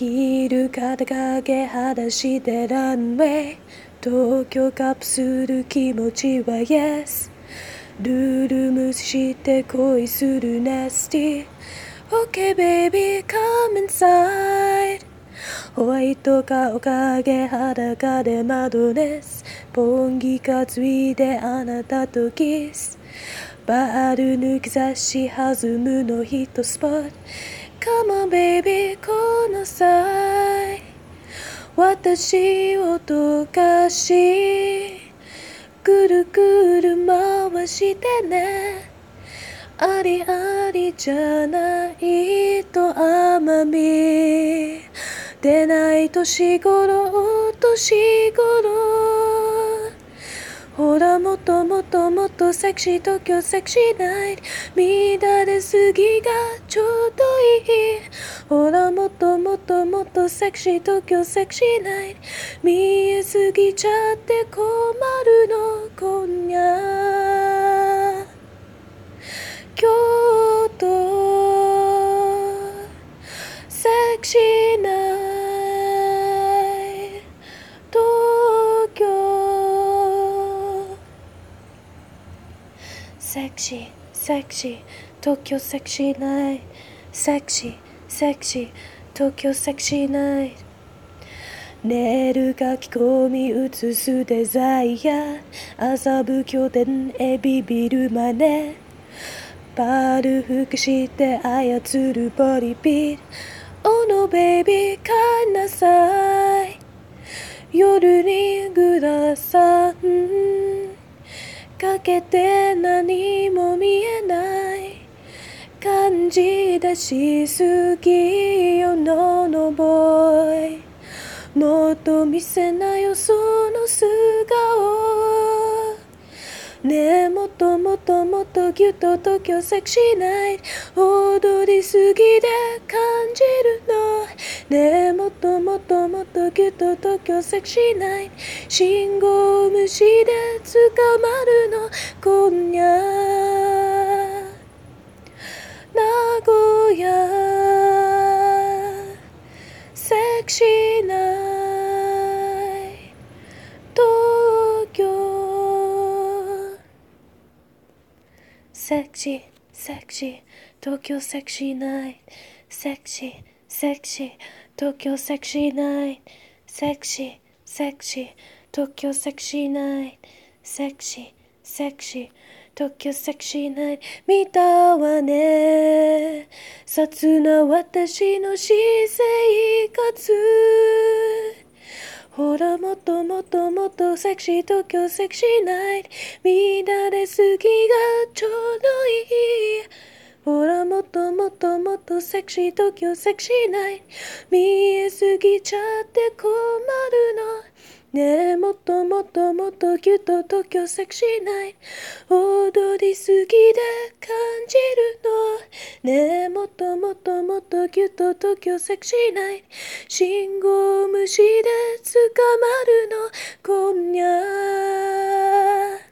ヒール肩掛け裸足でランウェイ東京カプする気持ちは Yes ルール無視して恋するナスティ OK baby come inside ホワイトかおかげ裸でマドネスポンギ担いであなたとキスバール抜き差し弾むのヒットスポット Come on baby この際私を溶かしぐるぐる回してねありありじゃないと甘み出ない年頃年頃ほらもっともっともっとセクシー東京セクシーナイト乱れすぎがちょうどいいほらもっともっともっとセクシー東京セクシーナイト見えすぎちゃって困るの今夜京都セクシーナイト東京セクシーセクシー東京セクシーナイトセクシーセクシー東京セクシーナイトネイル書き込み写すデザイア麻布拠点へビビるマネパール服して操るボディビート Oh no baby 帰んなさい夜にグラサンかけて何も見えない感じ出しすぎよ No no boy もっと見せなよその素顔ねえもっともっともっとギュッと東京セクシーナイト踊りすぎで感じるのねえもっともっともっとギュッと東京セクシーナイト信号無視で捕まるの今夜名古屋セクシーナイト東京セクシーセクシー東京セクシーナイトセクシーセクシー東京セクシーナイトセクシーセクシー東京セクシーナイトセクシーセクシー東京セクシーナイト見たわね雑な私の私生活ほらもっともっともっとセクシー東京セクシーナイト乱れすぎがちょうどいいほらもっともっともっとセクシー東京セクシーナイト見えすぎちゃって困るのねえもっともっともっとギュッと東京セクシーナイト踊りすぎで感じるのねえもっともっともっとギュッと東京セクシーナイト信号無視で捕まるの今夜